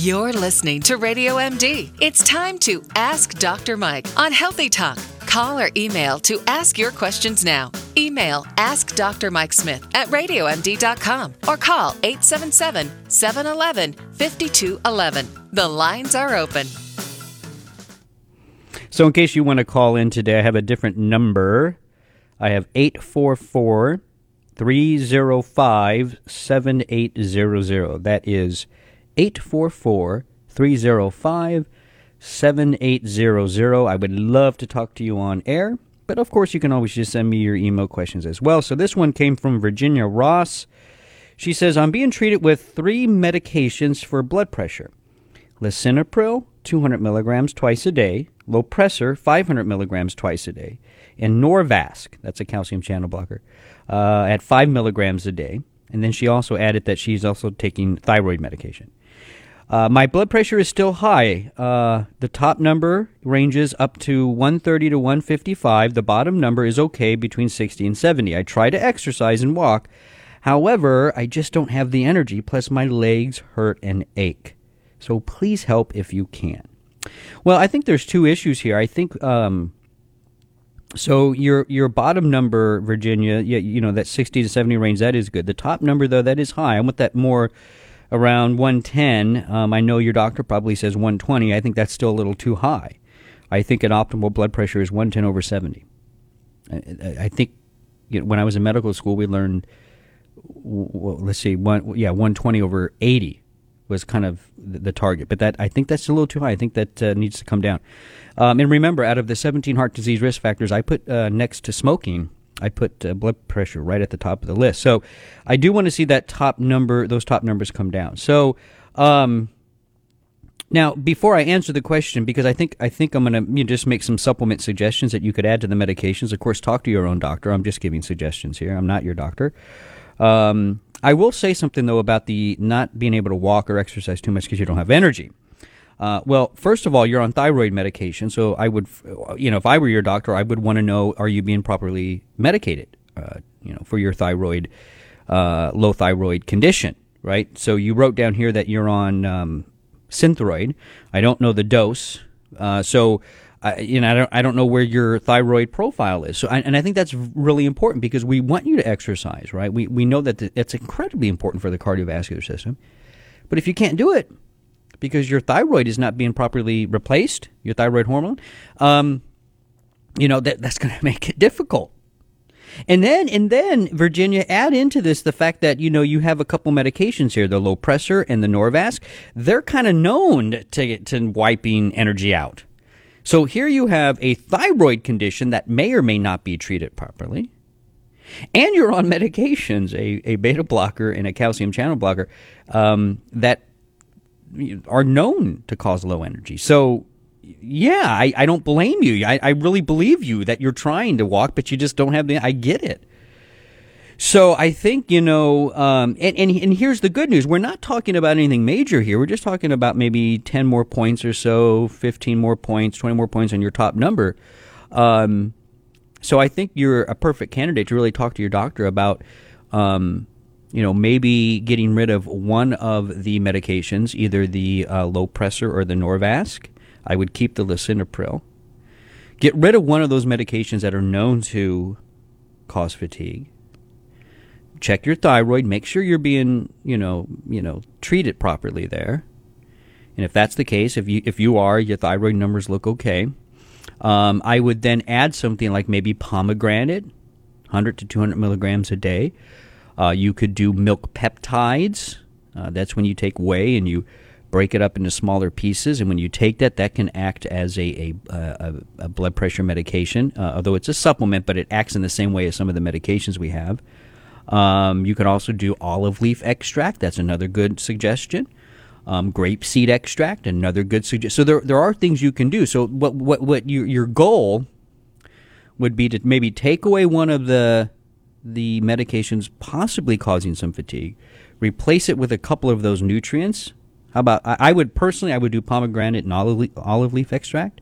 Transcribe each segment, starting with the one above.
You're listening to Radio MD. It's time to Ask Dr. Mike on Healthy Talk. Call or email to ask your questions now. Email Ask Dr. Mike Smith at radiomd.com or call 877-711-5211. The lines are open. So in case you want to call in today, I have a different number. I have 844-305-7800. That is 844-305-7800. I would love to talk to you on air, but of course you can always just send me your email questions as well. So this one came from Virginia Ross. She says, I'm being treated with 3 medications for blood pressure. Lisinopril, 200 milligrams twice a day. Lopressor, 500 milligrams twice a day. And Norvasc, that's a calcium channel blocker, at 5 milligrams a day. And then she also added that she's also taking thyroid medication. My blood pressure is still high. The top number ranges up to 130 to 155. The bottom number is okay, between 60 and 70. I try to exercise and walk. However, I just don't have the energy, plus my legs hurt and ache. So please help if you can. Well, I think there's 2 issues here. I think so your bottom number, Virginia, that 60 to 70 range, that is good. The top number, though, that is high. I want that more around 110. I know your doctor probably says 120. I think that's still a little too high. I think an optimal blood pressure is 110 over 70. I think when I was in medical school, we learned, 120 over 80 was kind of the target. But I think that's a little too high. I think that needs to come down. And remember, out of the 17 heart disease risk factors, I put next to smoking, I put blood pressure right at the top of the list. So I do want to see that those top numbers come down. So now, before I answer the question, because I think I'm going to just make some supplement suggestions that you could add to the medications. Of course, talk to your own doctor. I'm just giving suggestions here. I'm not your doctor. I will say something, though, about the not being able to walk or exercise too much because you don't have energy. Well, first of all, you're on thyroid medication, so I would, if I were your doctor, I would want to know, are you being properly medicated, for your thyroid, low thyroid condition, right? So you wrote down here that you're on Synthroid. I don't know the dose, so I don't know where your thyroid profile is. So, and I think that's really important because we want you to exercise, right? We know that it's incredibly important for the cardiovascular system, but if you can't do it because your thyroid is not being properly replaced, your thyroid hormone, that's going to make it difficult. And then, Virginia, add into this the fact that, you have a couple medications here, the Lopressor and the Norvasc. They're kind of known to wiping energy out. So here you have a thyroid condition that may or may not be treated properly. And you're on medications, a beta blocker and a calcium channel blocker, that are known to cause low energy. So, yeah, I don't blame you. I really believe you that you're trying to walk, but you just don't have I get it. So I think, and here's the good news. We're not talking about anything major here. We're just talking about maybe 10 more points or so, 15 more points, 20 more points on your top number. So I think you're a perfect candidate to really talk to your doctor about, maybe getting rid of one of the medications, either the Lopressor or the Norvasc. I would keep the Lisinopril. Get rid of one of those medications that are known to cause fatigue. Check your thyroid. Make sure you're being, treated properly there. And if that's the case, if you are, your thyroid numbers look okay. I would then add something like maybe pomegranate, 100 to 200 milligrams a day. You could do milk peptides. That's when you take whey and you break it up into smaller pieces, and when you take that can act as a blood pressure medication, although it's a supplement, but it acts in the same way as some of the medications we have. You can also do olive leaf extract. That's another good suggestion. Grapeseed extract, another good suggestion. So there are things you can do. So what your goal would be to maybe take away one of the medications possibly causing some fatigue, replace it with a couple of those nutrients. How about, I would do pomegranate and olive leaf extract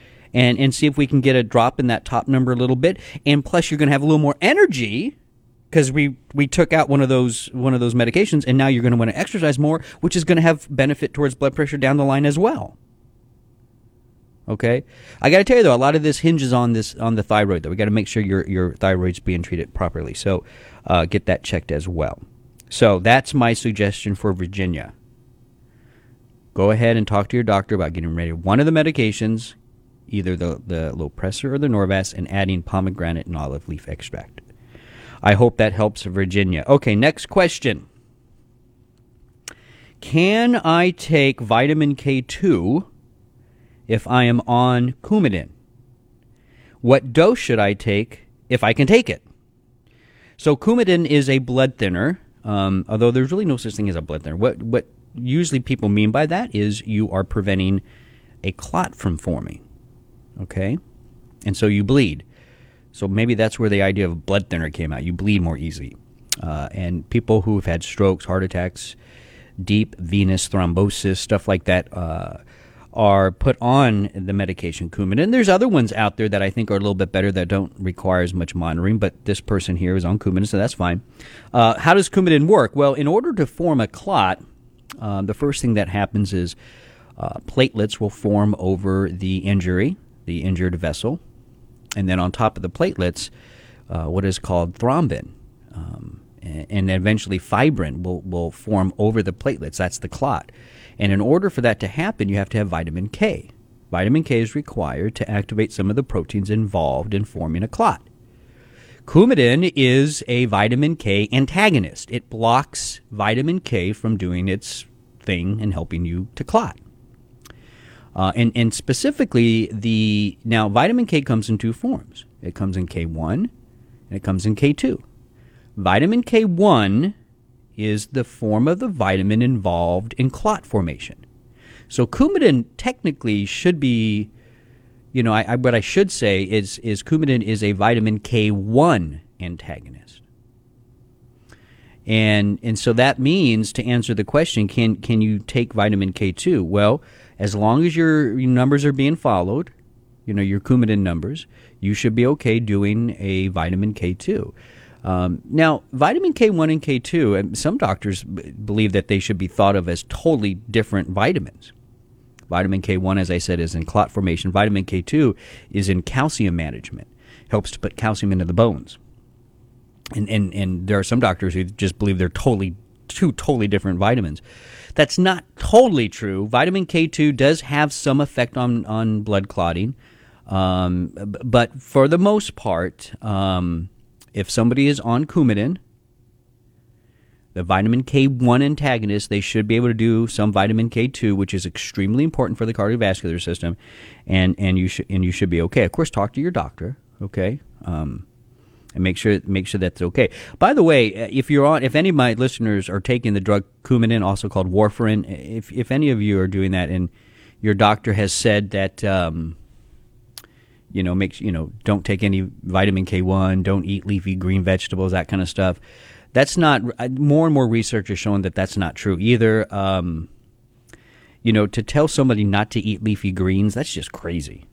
and see if we can get a drop in that top number a little bit. And plus, you're going to have a little more energy because we took out one of those medications, and now you're going to want to exercise more, which is going to have benefit towards blood pressure down the line as well. Okay, I got to tell you though, a lot of this hinges on the thyroid. Though we got to make sure your thyroid's being treated properly. So get that checked as well. So that's my suggestion for Virginia. Go ahead and talk to your doctor about getting rid of one of the medications, either the Lopressor or the Norvasc, and adding pomegranate and olive leaf extract. I hope that helps Virginia. Okay, next question. Can I take vitamin K2 if I am on Coumadin? What dose should I take if I can take it? So Coumadin is a blood thinner, although there's really no such thing as a blood thinner. What usually people mean by that is you are preventing a clot from forming, okay? And so you bleed. So maybe that's where the idea of blood thinner came out. You bleed more easily. And people who have had strokes, heart attacks, deep venous thrombosis, stuff like that, are put on the medication Coumadin. There's other ones out there that I think are a little bit better that don't require as much monitoring, but this person here is on Coumadin, so that's fine. How does Coumadin work? Well, in order to form a clot, the first thing that happens is platelets will form over the injured vessel, and then on top of the platelets, what is called thrombin, and eventually fibrin will form over the platelets. That's the clot. And in order for that to happen, you have to have vitamin K. Vitamin K is required to activate some of the proteins involved in forming a clot. Coumadin is a vitamin K antagonist. It blocks vitamin K from doing its thing and helping you to clot. And specifically, now vitamin K comes in two forms. It comes in K1 and it comes in K2. Vitamin K1 is the form of the vitamin involved in clot formation. So Coumadin technically should be, what I should say is Coumadin is a vitamin K1 antagonist. And so that means, to answer the question, can you take vitamin K2? Well, as long as your numbers are being followed, your Coumadin numbers, you should be okay doing a vitamin K2. Now, vitamin K1 and K2, some doctors believe that they should be thought of as totally different vitamins. Vitamin K1, as I said, is in clot formation. Vitamin K2 is in calcium management, helps to put calcium into the bones. And there are some doctors who just believe they're two totally different vitamins. That's not totally true. Vitamin K2 does have some effect on blood clotting, but for the most part, if somebody is on Coumadin, the vitamin K1 antagonist, they should be able to do some vitamin K2, which is extremely important for the cardiovascular system, and you should be okay. Of course, talk to your doctor, okay, and make sure that's okay. By the way, if any of my listeners are taking the drug Coumadin, also called warfarin, if any of you are doing that, and your doctor has said that, don't take any vitamin K1, don't eat leafy green vegetables, that kind of stuff. That's not, more and more research is showing that that's not true either. To tell somebody not to eat leafy greens, that's just crazy.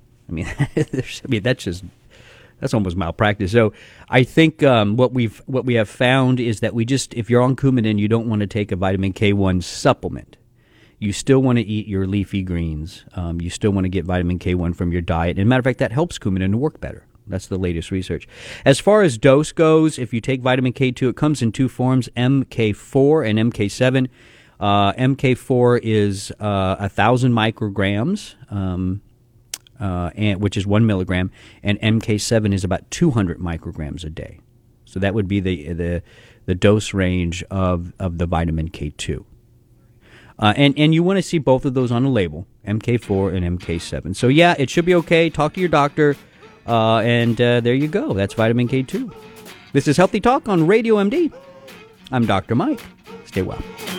That's almost malpractice. So I think what we have found is that if you're on Coumadin, you don't want to take a vitamin K1 supplement. You still want to eat your leafy greens. You still want to get vitamin K1 from your diet. And matter of fact, that helps Coumadin to work better. That's the latest research. As far as dose goes, if you take vitamin K2, it comes in two forms, MK4 and MK7. MK4 is 1,000 micrograms, which is 1 milligram, and MK7 is about 200 micrograms a day. So that would be the dose range of the vitamin K2. And you want to see both of those on the label, MK4 and MK7. So yeah, it should be okay. Talk to your doctor, and there you go. That's vitamin K2. This is Healthy Talk on Radio MD. I'm Dr. Mike. Stay well.